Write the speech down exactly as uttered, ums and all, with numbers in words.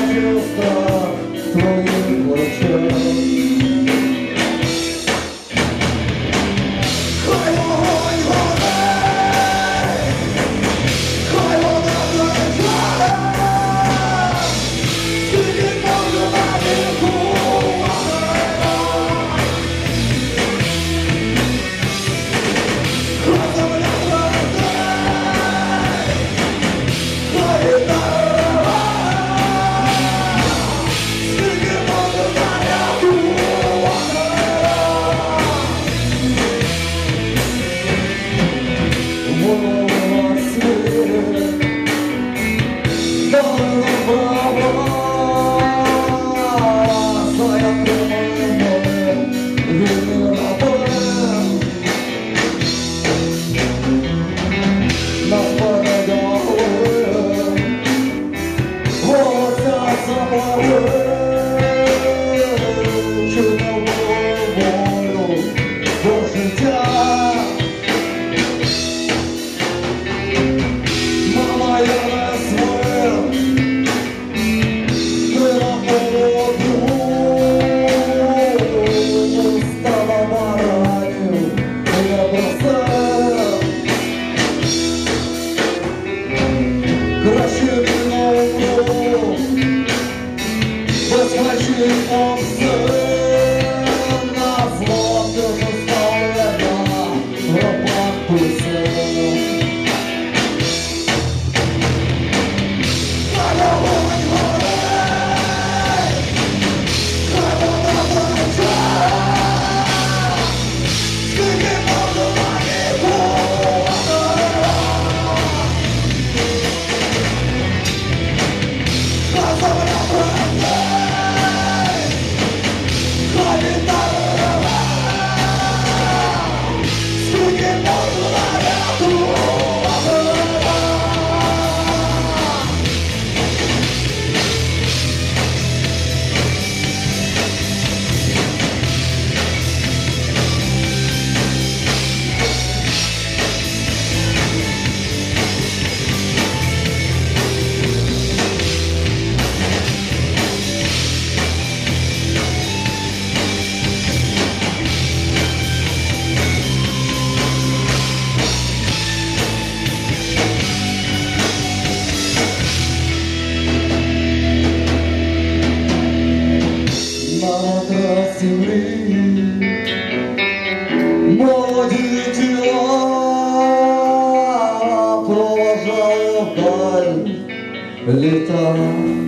бачив страх твоїх очей. Хай вогонь горить, хай вода горить, скільки можу на віку вогонь. Хай земля горить, хай гітара, скільки можу на віку вогонь. Голова світ, долина права, своя тримає вільний рабин. Нас передягли, волосся запали, чи не було волю до життя. Мама, я не свою, ти на поводу, стала баранів, я просив. Краще не умру, безпечний обсин, на злоті заставлена, в гробах писем. Хай вогонь горить, хай вода тече, скільки можу на віку вогонь. Хай земля тремтить, хай гітара реве, скільки можу на віку вогонь. На матрасі мрії молоді тіла проважали вдаль літа.